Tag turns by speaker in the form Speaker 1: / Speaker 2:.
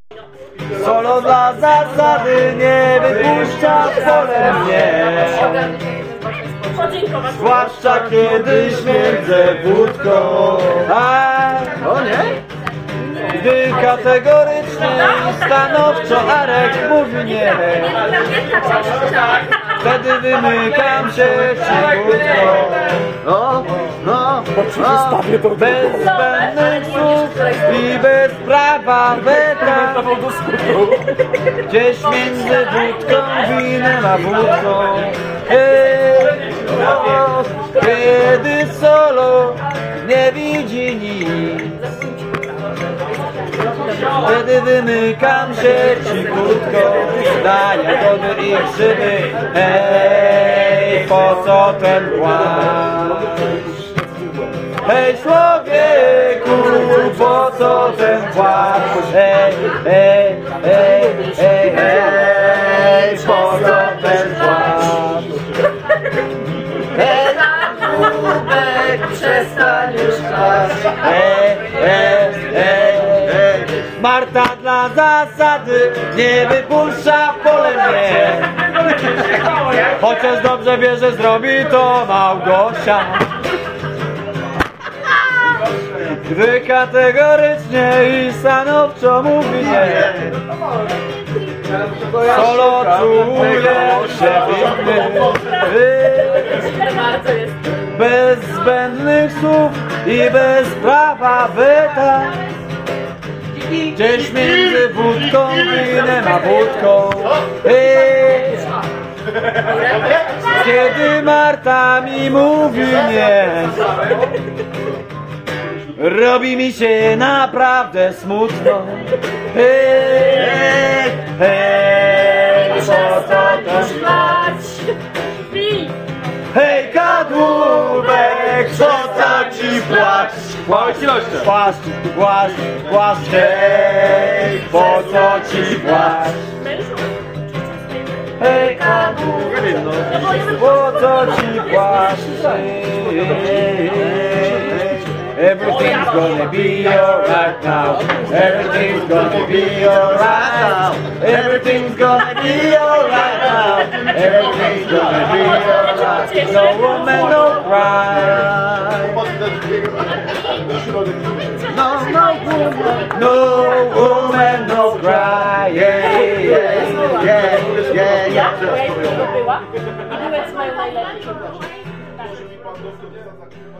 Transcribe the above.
Speaker 1: Solo dla zasady nie wypuszcza w pole mnie. Zwłaszcza kiedy śmierdzę wódką. O nie? Gdy kategorycznie i stanowczo Arek mówi nie, wtedy wymykam się cichutko. Bez zbędnych słów i bez prawa weta, gdzieś między wódką, winem a wódką. Kiedy solo nie widzi nic, wtedy wymykam się cichutko na jagody i grzyby. Hej, po co ten płaszcz? Hej człowieku, po co ten płaszcz? Hej, hej, hej, hej, hej, po co ten płaszcz? Hej, Kubek, przestań już kłamać. Hej, hej, hej, hej. Marta dla zasady nie wypuszcza w pole mnie. Chociaż dobrze wie, że zrobi to Małgosia. Gdy kategorycznie i stanowczo mówi nie, solo czuje się winny. Bez zbędnych słów i bez prawa weta, gdzieś między wódką, winem a wódką. Kiedy Marta mi mówi nie, robi mi się naprawdę smutno. Hej, hej, po co to śmiać? Hej, kadłubek, po co ci płacz? Płaszcz, płaszcz, płaszcz, hej, po co ci płacz? Hej, kadłubek, po co ci płacz? Everything's gonna be alright now. Everything's gonna be alright now. Everything's gonna be alright now. Everything's gonna be alright. No woman, no cry. No woman, no cry. Yeah, yeah, yeah, yeah, yeah.
Speaker 2: Była? I duet z moją najlepszą.